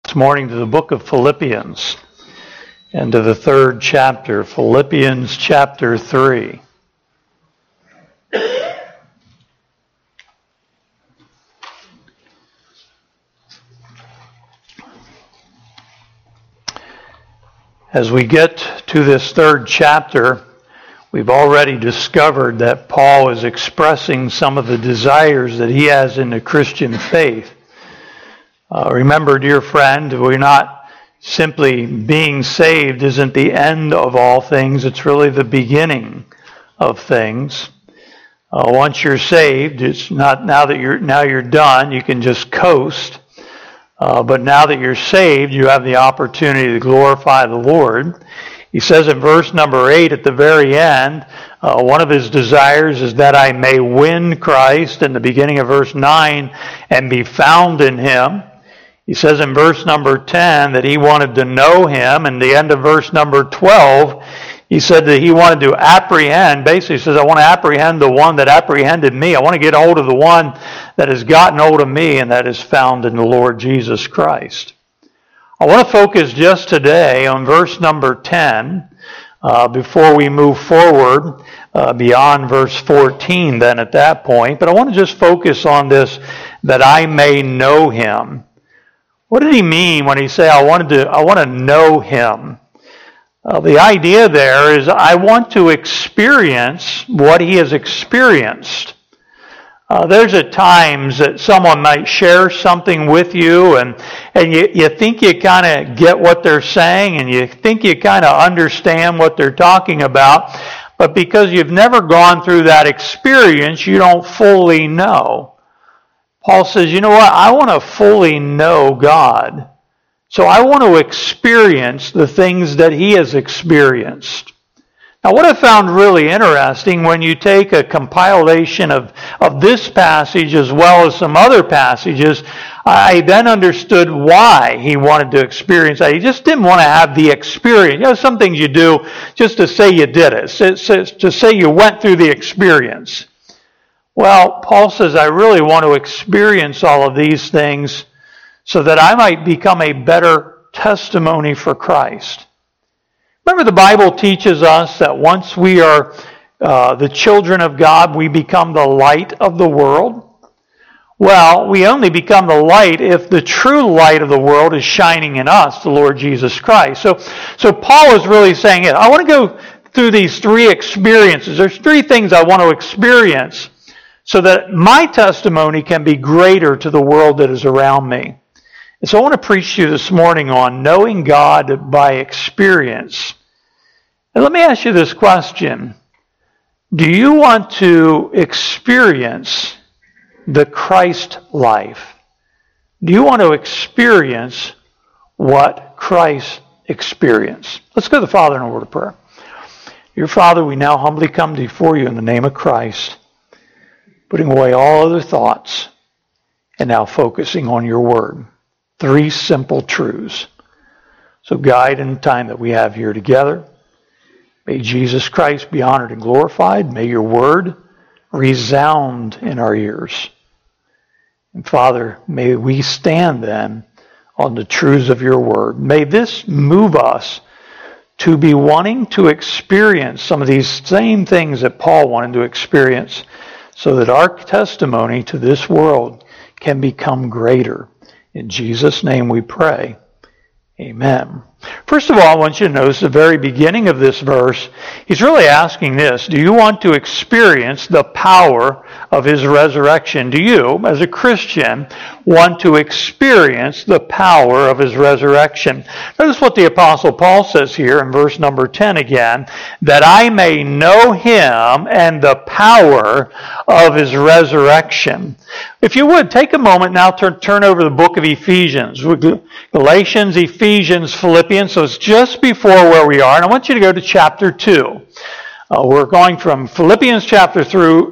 This morning to the book of Philippians and to the third chapter, Philippians chapter 3. As we get to this third chapter, we've already discovered that Paul is expressing some of the desires that he has in the Christian faith. Remember, dear friend, we're not simply being saved isn't the end of all things. It's really the beginning of things. Once you're saved, it's not now you're done. You can just coast. But now that you're saved, you have the opportunity to glorify the Lord. He says in verse number 8 at the very end, one of his desires is that I may win Christ, in the beginning of verse 9, and be found in him. He says in verse number 10 that he wanted to know him, and the end of verse number 12, he said that he wanted to apprehend. Basically, he says, I want to apprehend the one that apprehended me. I want to get hold of the one that has gotten hold of me, and that is found in the Lord Jesus Christ. I want to focus just today on verse number 10 before we move forward beyond verse 14 then at that point. But I want to just focus on this, that I may know him. What did he mean when he said, I want to know him? The idea there is I want to experience what he has experienced. There's at times that someone might share something with you and you think you kind of get what they're saying and you think you kind of understand what they're talking about, but because you've never gone through that experience, you don't fully know. Paul says, you know what? I want to fully know God. So I want to experience the things that he has experienced. Now, what I found really interesting when you take a compilation of this passage as well as some other passages, I then understood why he wanted to experience that. He just didn't want to have the experience. You know, some things you do just to say you did it, to say you went through the experience. Well, Paul says, I really want to experience all of these things so that I might become a better testimony for Christ. Remember, the Bible teaches us that once we are the children of God, we become the light of the world. Well, we only become the light if the true light of the world is shining in us, the Lord Jesus Christ. So Paul is really saying, I want to go through these three experiences. There's three things I want to experience so that my testimony can be greater to the world that is around me. And so I want to preach to you this morning on knowing God by experience. And let me ask you this question. Do you want to experience the Christ life? Do you want to experience what Christ experienced? Let's go to the Father in a word of prayer. Dear Father, we now humbly come before you in the name of Christ, putting away all other thoughts and now focusing on your word. Three simple truths. So guide in the time that we have here together. May Jesus Christ be honored and glorified. May your word resound in our ears. And Father, may we stand then on the truths of your word. May this move us to be wanting to experience some of these same things that Paul wanted to experience so that our testimony to this world can become greater. In Jesus' name we pray. Amen. First of all, I want you to notice the very beginning of this verse. He's really asking this. Do you want to experience the power of his resurrection? Do you, as a Christian, want to experience the power of his resurrection? Notice what the Apostle Paul says here in verse number 10 again, that I may know him and the power of his resurrection. If you would, take a moment now to turn over the book of Ephesians. Galatians, Ephesians, Philippians. So it's just before where we are. And I want you to go to chapter 2. We're going from Philippians chapter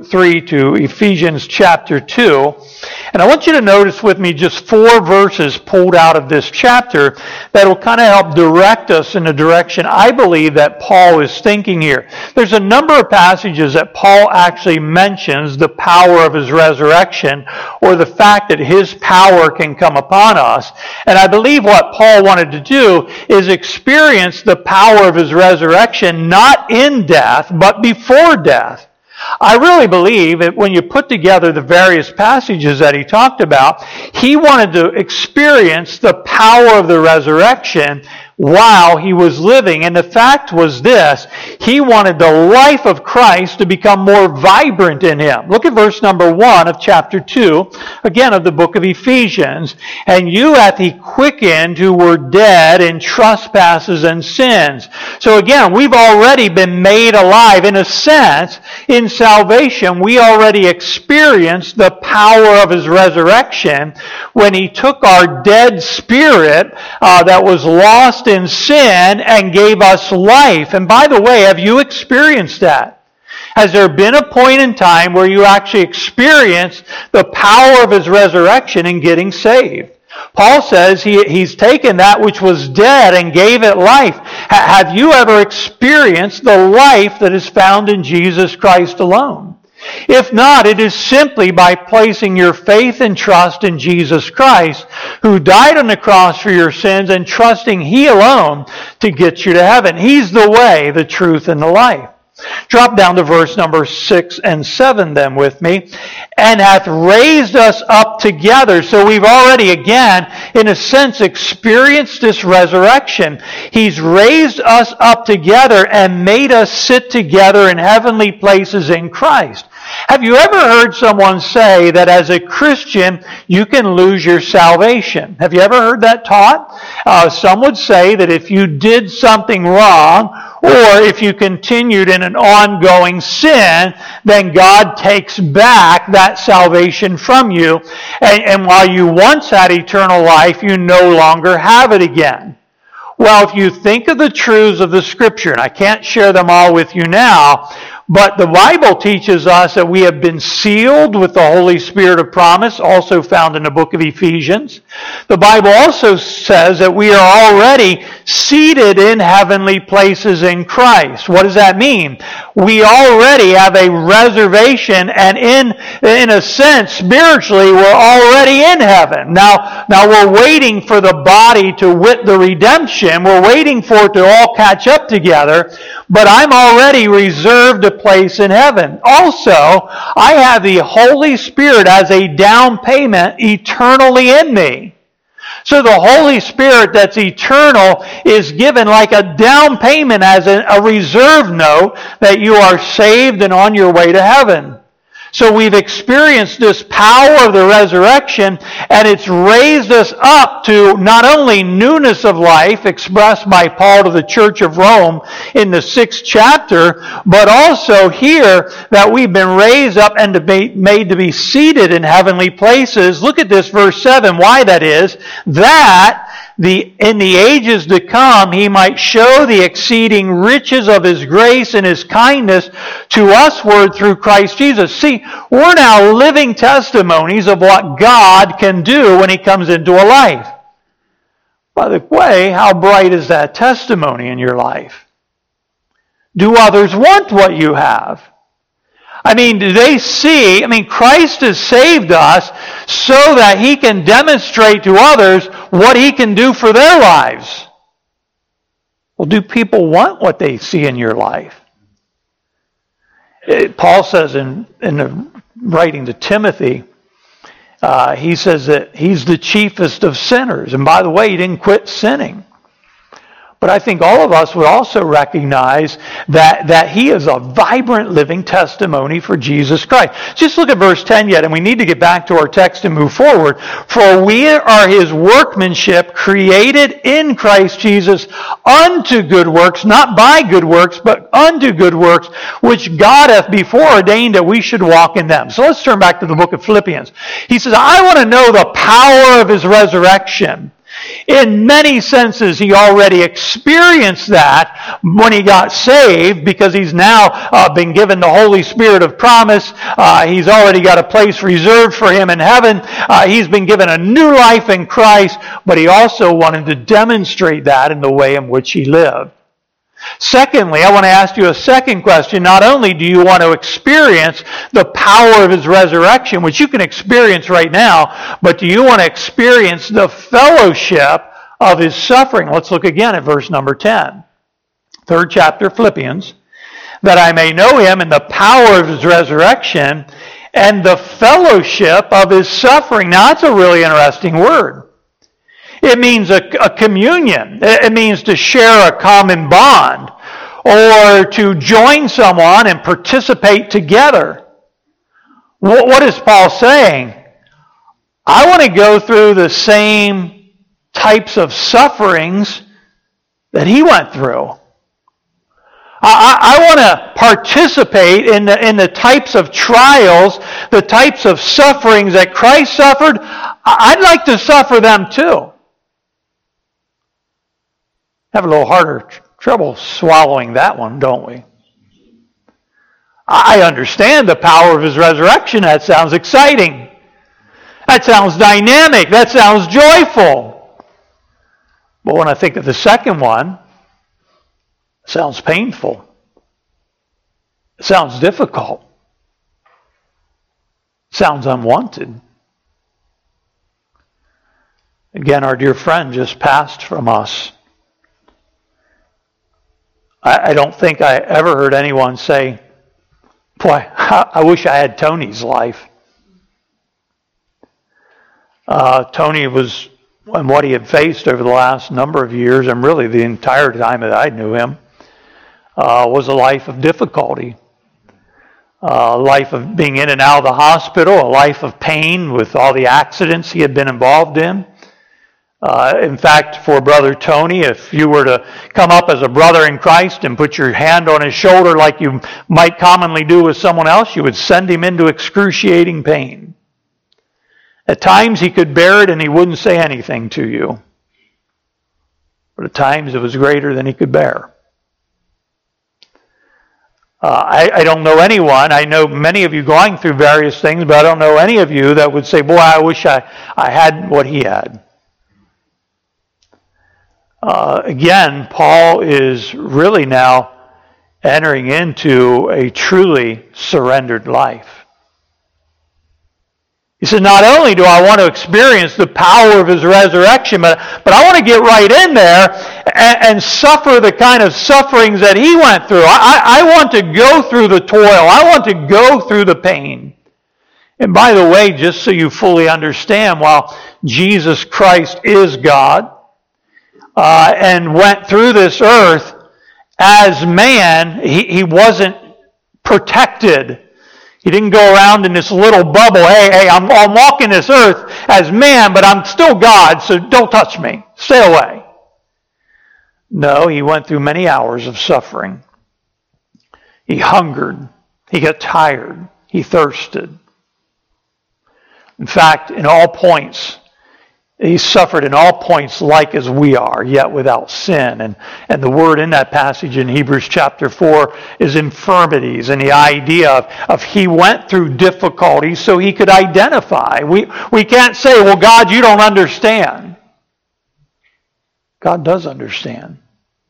3 to Ephesians chapter 2. And I want you to notice with me just 4 verses pulled out of this chapter that will kind of help direct us in the direction I believe that Paul is thinking here. There's a number of passages that Paul actually mentions the power of his resurrection, or the fact that his power can come upon us. And I believe what Paul wanted to do is experience the power of his resurrection not in death, but before death. I really believe that when you put together the various passages that he talked about, he wanted to experience the power of the resurrection while he was living. And the fact was this: he wanted the life of Christ to become more vibrant in him. Look at verse number 1 of chapter 2, again of the book of Ephesians. And you hath he quickened who were dead in trespasses and sins. So again, we've already been made alive. In a sense, in salvation, we already experienced the power of his resurrection when he took our dead spirit that was lost in sin and gave us life. And by the way, have you experienced that? Has there been a point in time where you actually experienced the power of his resurrection in getting saved? Paul says he's taken that which was dead and gave it life. Have you ever experienced the life that is found in Jesus Christ alone? If not, it is simply by placing your faith and trust in Jesus Christ, who died on the cross for your sins, and trusting He alone to get you to heaven. He's the way, the truth, and the life. Drop down to verse number 6 and 7 then with me. And hath raised us up together. So we've already, again, in a sense, experienced this resurrection. He's raised us up together and made us sit together in heavenly places in Christ. Have you ever heard someone say that as a Christian, you can lose your salvation? Have you ever heard that taught? Some would say that if you did something wrong, or if you continued in an ongoing sin, then God takes back that salvation from you. And while you once had eternal life, you no longer have it again. Well, if you think of the truths of the Scripture, and I can't share them all with you now, but the Bible teaches us that we have been sealed with the Holy Spirit of promise, also found in the book of Ephesians. The Bible also says that we are already seated in heavenly places in Christ. What does that mean? We already have a reservation, and in a sense, spiritually, we're already in heaven. Now we're waiting for the body to wit the redemption. We're waiting for it to all catch up together. But I'm already reserved a place in heaven. Also, I have the Holy Spirit as a down payment eternally in me. So the Holy Spirit that's eternal is given like a down payment as a reserve note that you are saved and on your way to heaven. So we've experienced this power of the resurrection, and it's raised us up to not only newness of life expressed by Paul to the Church of Rome in the 6th chapter, but also here that we've been raised up and made to be seated in heavenly places. Look at this, verse 7, why that is, that in the ages to come, He might show the exceeding riches of His grace and His kindness to usward through Christ Jesus. See, we're now living testimonies of what God can do when He comes into a life. By the way, how bright is that testimony in your life? Do others want what you have? I mean, do they see? Christ has saved us so that He can demonstrate to others what He can do for their lives. Well, do people want what they see in your life? Paul says in the writing to Timothy, he says that he's the chiefest of sinners. And by the way, he didn't quit sinning. But I think all of us would also recognize that he is a vibrant living testimony for Jesus Christ. Just look at verse 10 yet, and we need to get back to our text and move forward. For we are His workmanship, created in Christ Jesus unto good works, not by good works, but unto good works, which God hath before ordained that we should walk in them. So let's turn back to the book of Philippians. He says, I want to know the power of His resurrection. In many senses, he already experienced that when he got saved, because he's now been given the Holy Spirit of promise. He's already got a place reserved for him in heaven. He's been given a new life in Christ, but he also wanted to demonstrate that in the way in which he lived. Secondly, I want to ask you a second question. Not only do you want to experience the power of his resurrection, which you can experience right now, but do you want to experience the fellowship of his suffering? Let's look again at verse number 10. 3rd chapter, Philippians. That I may know him in the power of his resurrection and the fellowship of his suffering. Now, that's a really interesting word. It means a communion. It means to share a common bond or to join someone and participate together. What is Paul saying? I want to go through the same types of sufferings that he went through. I want to participate in the types of trials, the types of sufferings that Christ suffered. I'd like to suffer them too. Have a little harder trouble swallowing that one, don't we? I understand the power of his resurrection. That sounds exciting. That sounds dynamic. That sounds joyful. But when I think of the second one, it sounds painful. It sounds difficult. It sounds unwanted. Again, our dear friend just passed from us. I don't think I ever heard anyone say, boy, I wish I had Tony's life. Tony was, and what he had faced over the last number of years, and really the entire time that I knew him, was a life of difficulty. A life of being in and out of the hospital, a life of pain with all the accidents he had been involved in. In fact, for Brother Tony, if you were to come up as a brother in Christ and put your hand on his shoulder like you might commonly do with someone else, you would send him into excruciating pain. At times he could bear it and he wouldn't say anything to you. But at times it was greater than he could bear. I don't know anyone. I know many of you going through various things, but I don't know any of you that would say, boy, I wish I had what he had. Again, Paul is really now entering into a truly surrendered life. He said, not only do I want to experience the power of his resurrection, but I want to get right in there and suffer the kind of sufferings that he went through. I want to go through the toil. I want to go through the pain. And by the way, just so you fully understand, while Jesus Christ is God, and went through this earth as man, he wasn't protected. He didn't go around in this little bubble. Hey, I'm walking this earth as man, but I'm still God, so don't touch me. Stay away. No, he went through many hours of suffering. He hungered. He got tired. He thirsted. In fact, in all points, he suffered in all points like as we are, yet without sin. And the word in that passage in Hebrews chapter 4 is infirmities, and the idea of he went through difficulties so he could identify. We can't say, well, God, you don't understand. God does understand.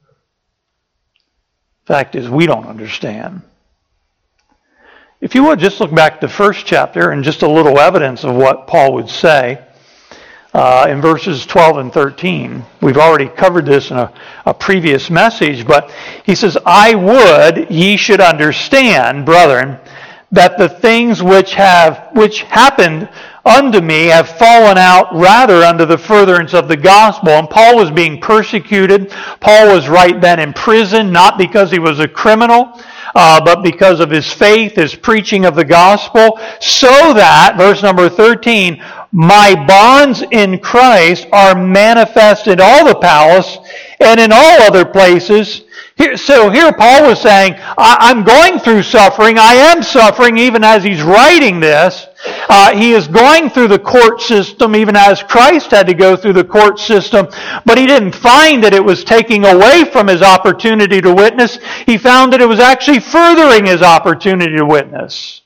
Fact is, we don't understand. If you would, just look back to the first chapter and just a little evidence of what Paul would say. In verses 12 and 13. We've already covered this in a previous message, but he says, I would ye should understand, brethren, that the things which happened unto me have fallen out rather unto the furtherance of the gospel. And Paul was being persecuted. Paul was right then in prison, not because he was a criminal, but because of his faith, his preaching of the gospel, so that, verse number 13, my bonds in Christ are manifest in all the palace and in all other places. So here Paul was saying, I'm going through suffering. I am suffering even as he's writing this. He is going through the court system, even as Christ had to go through the court system, but he didn't find that it was taking away from his opportunity to witness. He found that it was actually furthering his opportunity to witness.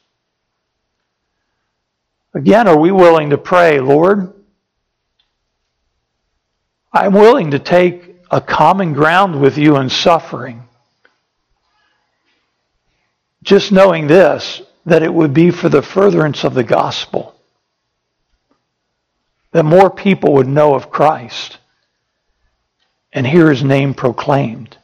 Again, are we willing to pray, Lord, I'm willing to take a common ground with you in suffering. Just knowing this, that it would be for the furtherance of the gospel. That more people would know of Christ and hear his name proclaimed.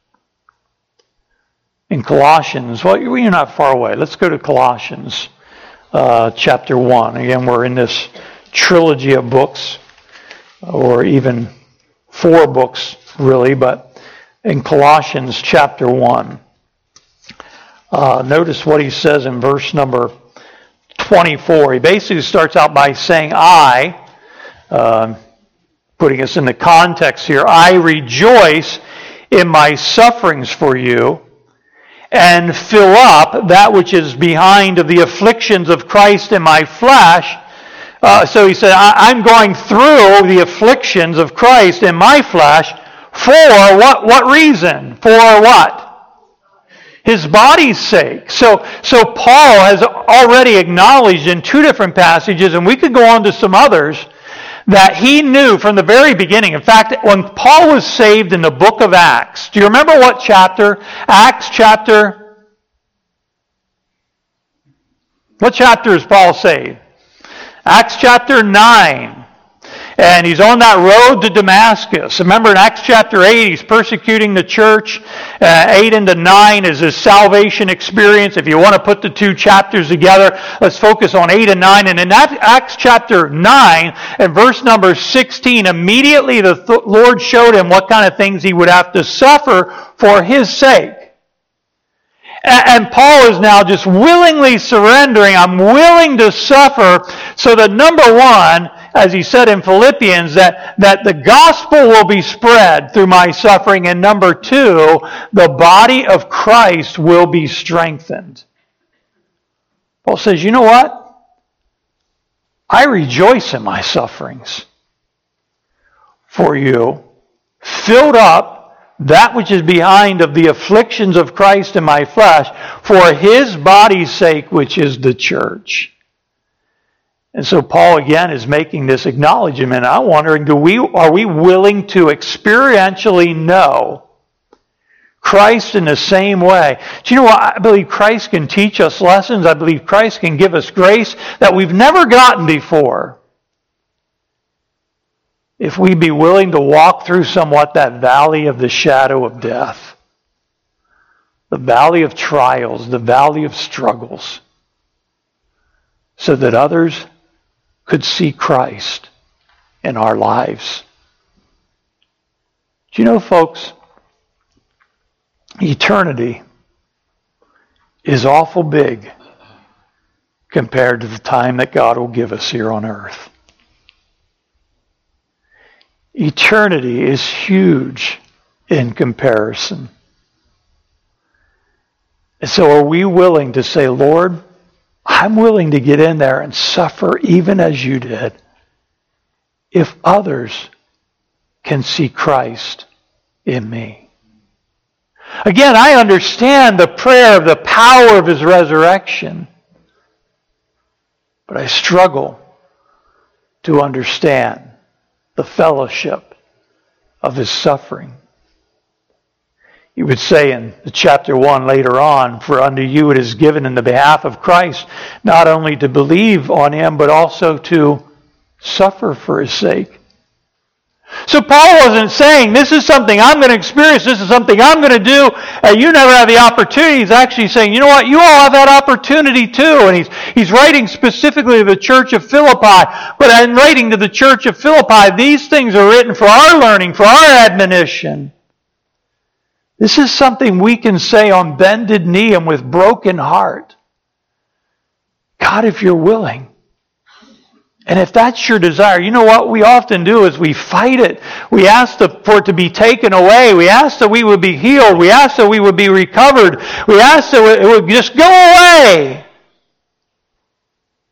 In Colossians, well, you're not far away. Let's go to Colossians chapter 1. Again, we're in this trilogy of books, or even 4 books, really, but in Colossians chapter 1. Notice what he says in verse number 24. He basically starts out by saying, putting us in the context here, I rejoice in my sufferings for you, and fill up that which is behind of the afflictions of Christ in my flesh. So he said, I'm going through the afflictions of Christ in my flesh for what reason? For what? His body's sake. So Paul has already acknowledged in 2 different passages, and we could go on to some others, that he knew from the very beginning. In fact, when Paul was saved in the book of Acts, do you remember what chapter? What chapter is Paul saved? Acts chapter 9. And he's on that road to Damascus. Remember in Acts chapter 8, he's persecuting the church. 8 into 9 is his salvation experience. If you want to put the 2 chapters together, let's focus on 8 and 9. And in Acts chapter 9, and verse number 16, immediately the Lord showed him what kind of things he would have to suffer for his sake. And Paul is now just willingly surrendering. I'm willing to suffer so that, number one, as he said in Philippians, that the gospel will be spread through my suffering. And number 2, the body of Christ will be strengthened. Paul says, you know what? I rejoice in my sufferings for you, filled up that which is behind of the afflictions of Christ in my flesh, for his body's sake, which is the church. And so Paul again is making this acknowledgement. I'm wondering, are we willing to experientially know Christ in the same way? Do you know what? I believe Christ can teach us lessons. I believe Christ can give us grace that we've never gotten before, if we be willing to walk through somewhat that valley of the shadow of death, the valley of trials, the valley of struggles, so that others could see Christ in our lives. Do you know, folks, eternity is awful big compared to the time that God will give us here on earth. Eternity is huge in comparison. And so are we willing to say, Lord, I'm willing to get in there and suffer even as you did, if others can see Christ in me? Again, I understand the prayer of the power of his resurrection, but I struggle to understand the fellowship of his suffering. He would say in chapter 1 later on, for unto you it is given in the behalf of Christ, not only to believe on him, but also to suffer for his sake. So Paul wasn't saying, this is something I'm going to experience, this is something I'm going to do, and you never have the opportunity. He's actually saying, you know what, you all have that opportunity too. And he's writing specifically to the church of Philippi. But in writing to the church of Philippi, these things are written for our learning, for our admonition. This is something we can say on bended knee and with broken heart. God, if you're willing. And if that's your desire, you know what we often do is we fight it. We ask for it to be taken away. We ask that we would be healed. We ask that we would be recovered. We ask that it would just go away.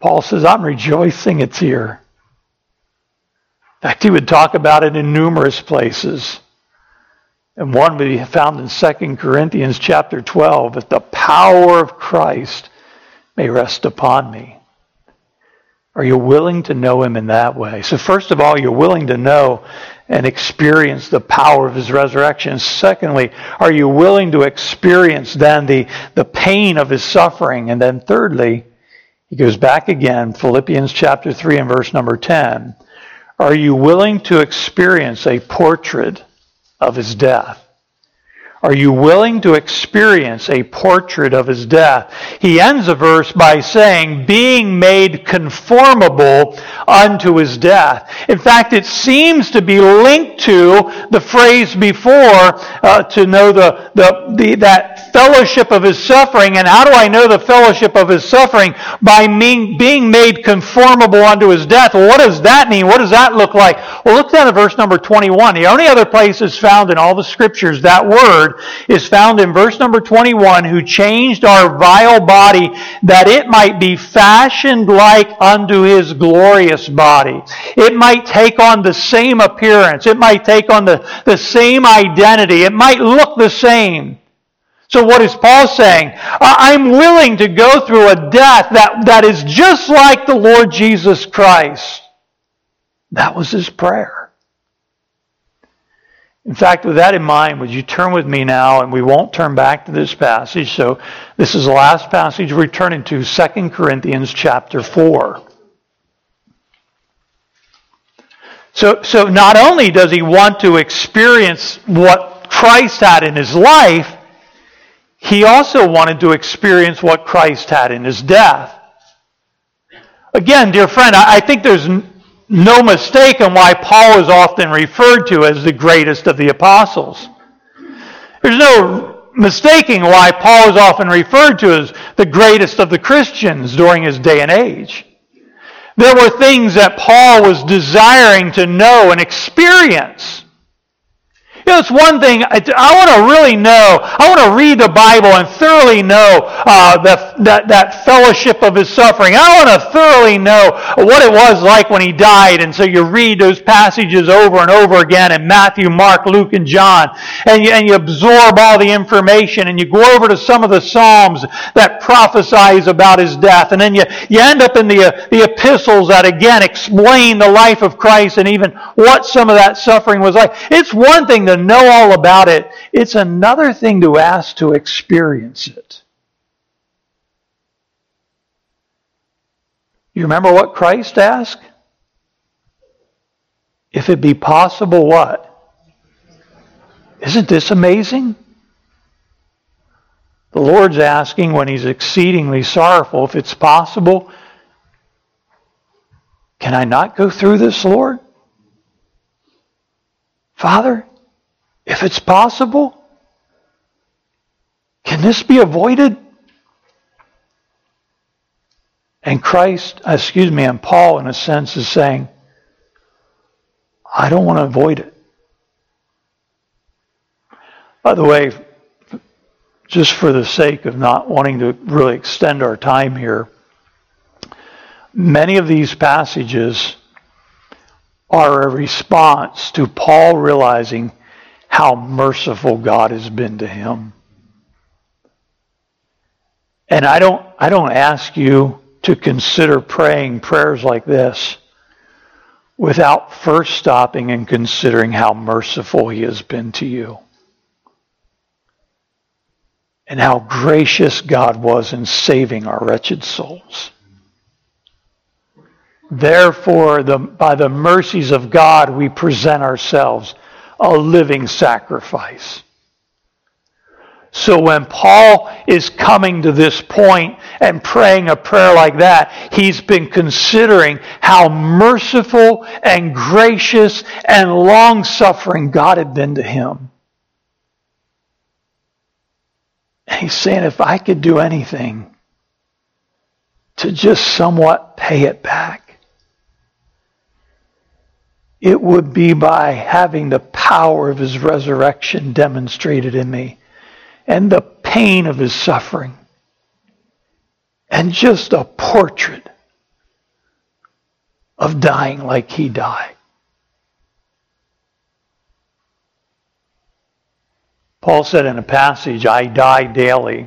Paul says, I'm rejoicing it's here. In fact, he would talk about it in numerous places. And one would be found in 2 Corinthians chapter 12, that the power of Christ may rest upon me. Are you willing to know him in that way? So first of all, you're willing to know and experience the power of his resurrection. Secondly, are you willing to experience then the pain of his suffering? And then thirdly, he goes back again, Philippians chapter 3 and verse number 10. Are you willing to experience a portrait of his death? Are you willing to experience a portrait of his death? He ends the verse by saying, being made conformable unto his death. In fact, it seems to be linked to the phrase before, to know that fellowship of his suffering. And how do I know the fellowship of his suffering? By being made conformable unto his death. Well, what does that mean? What does that look like? Well, look down at verse number 21. The only other place it's found in all the scriptures, that word is found in verse number 21, who changed our vile body that it might be fashioned like unto his glorious body. It might take on the same appearance. It might take on the same identity. It might look the same. So what is Paul saying? I'm willing to go through a death that is just like the Lord Jesus Christ. That was his prayer. In fact, with that in mind, would you turn with me now, and we won't turn back to this passage. So this is the last passage we're turning to, 2 Corinthians chapter 4. So not only does he want to experience what Christ had in his life, he also wanted to experience what Christ had in his death. Again, dear friend, I think there's no mistake on why Paul is often referred to as the greatest of the apostles. There's no mistaking why Paul is often referred to as the greatest of the Christians during his day and age. There were things that Paul was desiring to know and experience. You know, it's one thing, I want to really know, I want to read the Bible and thoroughly know that fellowship of his suffering. I want to thoroughly know what it was like when he died. And so you read those passages over and over again in Matthew, Mark, Luke, and John. And you absorb all the information, and you go over to some of the Psalms that prophesize about his death. And then you end up in the epistles that again explain the life of Christ and even what some of that suffering was like. It's one thing to know all about it. It's another thing to ask to experience it. You remember what Christ asked? If it be possible, what? Isn't this amazing? The Lord's asking when he's exceedingly sorrowful, if it's possible, can I not go through this, Lord? Father, if it's possible, can this be avoided? And and Paul, in a sense, is saying, I don't want to avoid it. By the way, just for the sake of not wanting to really extend our time here, many of these passages are a response to Paul realizing how merciful God has been to him. And I don't ask you to consider praying prayers like this without first stopping and considering how merciful he has been to you. And how gracious God was in saving our wretched souls. Therefore, by the mercies of God, we present ourselves a living sacrifice. So when Paul is coming to this point and praying a prayer like that, he's been considering how merciful and gracious and long-suffering God had been to him. And he's saying, if I could do anything to just somewhat pay it back, it would be by having the power of his resurrection demonstrated in me and the pain of his suffering and just a portrait of dying like he died. Paul said in a passage, I die daily.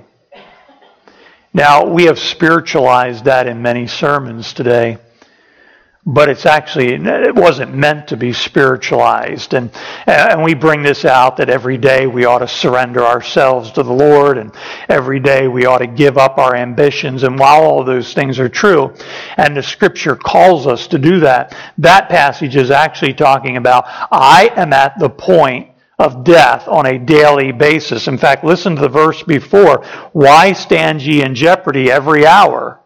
Now, we have spiritualized that in many sermons today, but it wasn't meant to be spiritualized. And we bring this out that every day we ought to surrender ourselves to the Lord, and every day we ought to give up our ambitions. And while all those things are true, and the Scripture calls us to do that, that passage is actually talking about, I am at the point of death on a daily basis. In fact, listen to the verse before. Why stand ye in jeopardy every hour?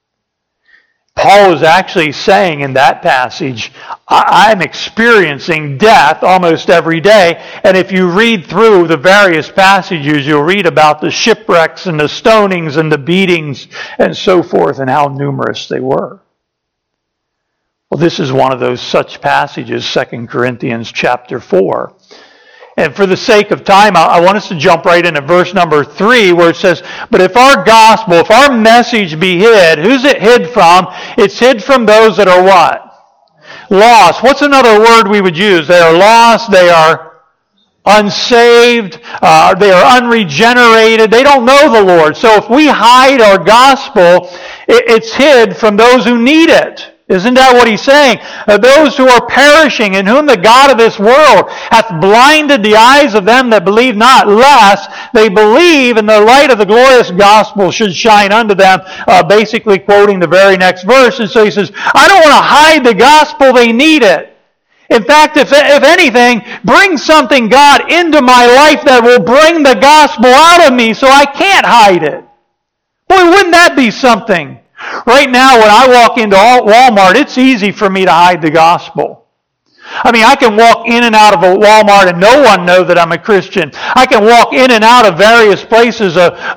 Paul is actually saying in that passage, I'm experiencing death almost every day. And if you read through the various passages, you'll read about the shipwrecks and the stonings and the beatings and so forth and how numerous they were. Well, this is one of those such passages, 2 Corinthians chapter 4. And for the sake of time, I want us to jump right into verse number 3 where it says, but if our gospel, if our message be hid, who's it hid from? It's hid from those that are what? Lost. What's another word we would use? They are lost, they are unsaved, they are unregenerated, they don't know the Lord. So if we hide our gospel, it's hid from those who need it. Isn't that what he's saying? Those who are perishing, in whom the God of this world hath blinded the eyes of them that believe not, lest they believe, and the light of the glorious gospel should shine unto them, basically quoting the very next verse. And so he says, I don't want to hide the gospel, they need it. In fact, if anything, bring something, God, into my life that will bring the gospel out of me so I can't hide it. Boy, wouldn't that be something? Right now, when I walk into Walmart, it's easy for me to hide the gospel. I mean, I can walk in and out of a Walmart and no one know that I'm a Christian. I can walk in and out of various places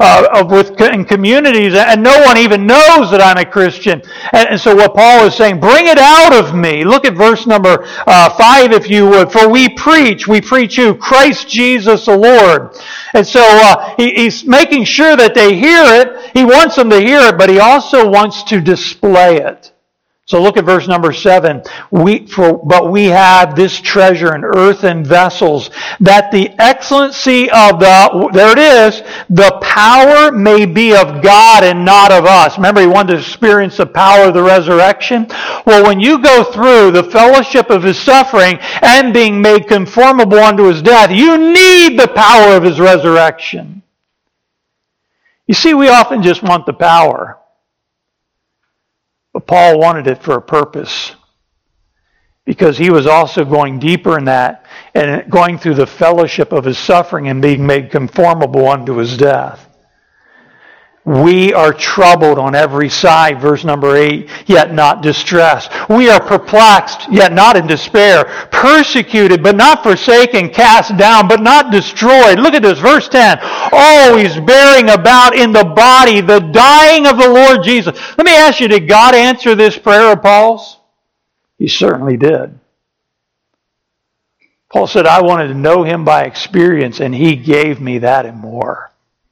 in communities and no one even knows that I'm a Christian. And so what Paul is saying, bring it out of me. Look at verse number 5 if you would. For we preach who? Christ Jesus the Lord. And so he's making sure that they hear it. He wants them to hear it, but he also wants to display it. So look at verse number 7. But we have this treasure in earthen vessels, that the excellency of the power may be of God and not of us. Remember, he wanted to experience the power of the resurrection. Well, when you go through the fellowship of his suffering and being made conformable unto his death, you need the power of his resurrection. You see, we often just want the power. But Paul wanted it for a purpose, because he was also going deeper in that and going through the fellowship of his suffering and being made conformable unto his death. We are troubled on every side, verse number 8, yet not distressed. We are perplexed, yet not in despair. Persecuted, but not forsaken. Cast down, but not destroyed. Look at this, verse 10. Always bearing about in the body the dying of the Lord Jesus. Let me ask you, did God answer this prayer of Paul's? He certainly did. Paul said, I wanted to know him by experience, and he gave me that and more.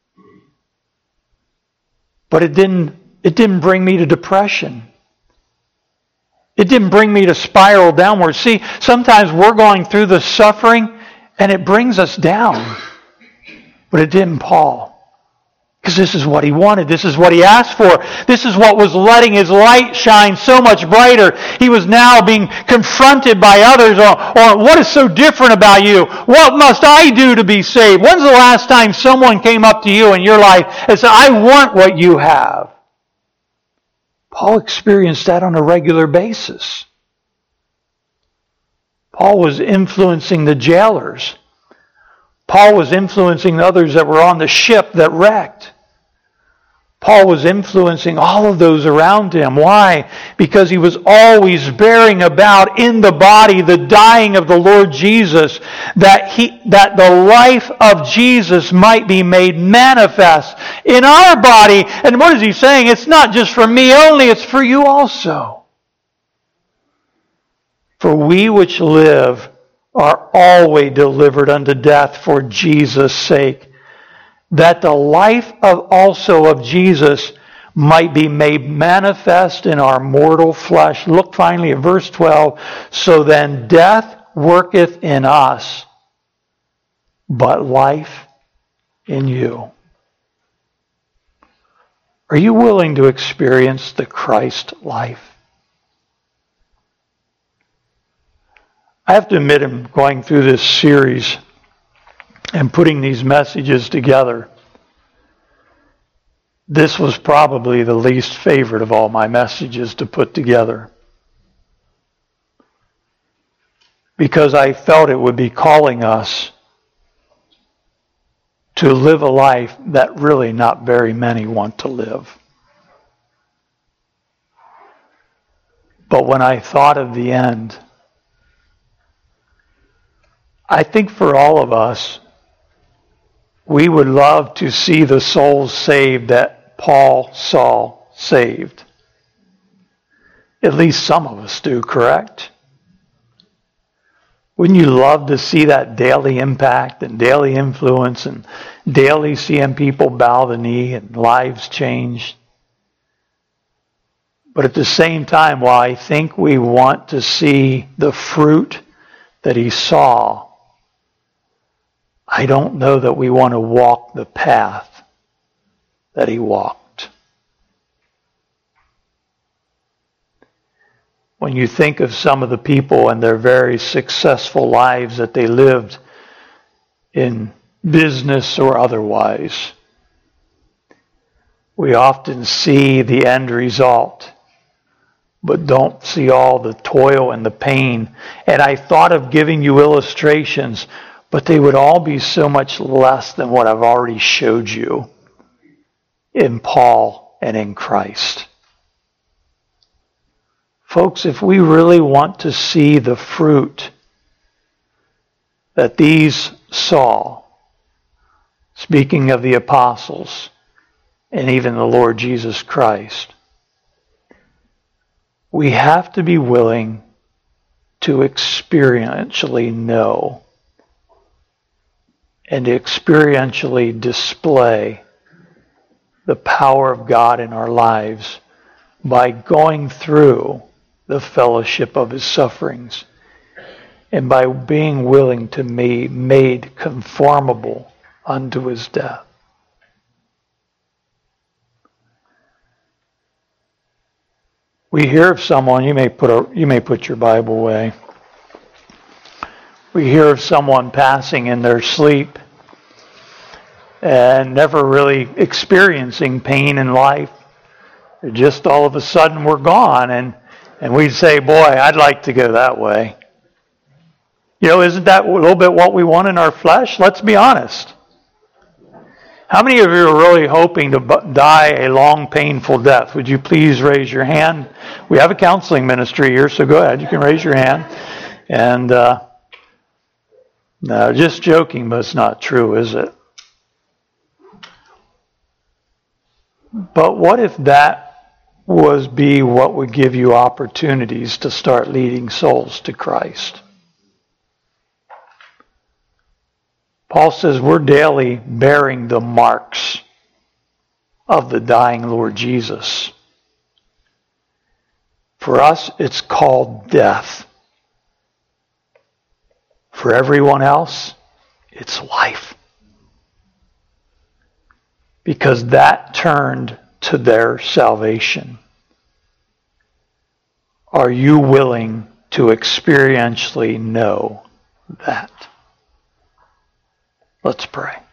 But it didn't bring me to depression. It didn't bring me to spiral downward. See, sometimes we're going through the suffering and it brings us down. But it didn't Paul. Because this is what he wanted. This is what he asked for. This is what was letting his light shine so much brighter. He was now being confronted by others on what is so different about you? What must I do to be saved? When's the last time someone came up to you in your life and said, I want what you have? Paul experienced that on a regular basis. Paul was influencing the jailers. Paul was influencing others that were on the ship that wrecked. Paul was influencing all of those around him. Why? Because he was always bearing about in the body the dying of the Lord Jesus, that the life of Jesus might be made manifest in our body. And what is he saying? It's not just for me only, it's for you also. For we which live are always delivered unto death for Jesus' sake, that the life also of Jesus might be made manifest in our mortal flesh. Look finally at verse 12. So then death worketh in us, but life in you. Are you willing to experience the Christ life? I have to admit, I'm going through this series and putting these messages together. This was probably the least favorite of all my messages to put together, because I felt it would be calling us to live a life that really not very many want to live. But when I thought of the end, I think for all of us, we would love to see the souls saved that Paul saw saved. At least some of us do, correct? Wouldn't you love to see that daily impact and daily influence and daily seeing people bow the knee and lives changed? But at the same time, while I think we want to see the fruit that he saw, I don't know that we want to walk the path that he walked. When you think of some of the people and their very successful lives that they lived in business or otherwise, we often see the end result, but don't see all the toil and the pain. And I thought of giving you illustrations, but they would all be so much less than what I've already showed you in Paul and in Christ. Folks, if we really want to see the fruit that these saw, speaking of the apostles and even the Lord Jesus Christ, we have to be willing to experientially know and experientially display the power of God in our lives by going through the fellowship of his sufferings and by being willing to be made conformable unto his death. We hear of someone, you may put your Bible away. We hear of someone passing in their sleep and never really experiencing pain in life. They're just all of a sudden we're gone, and we'd say, boy, I'd like to go that way. You know, isn't that a little bit what we want in our flesh? Let's be honest. How many of you are really hoping to die a long, painful death? Would you please raise your hand? We have a counseling ministry here, so go ahead. You can raise your hand. And no, just joking, but it's not true, is it? But what if that be what would give you opportunities to start leading souls to Christ? Paul says we're daily bearing the marks of the dying Lord Jesus. For us, it's called death. For everyone else, it's life. Because that turned to their salvation. Are you willing to experientially know that? Let's pray.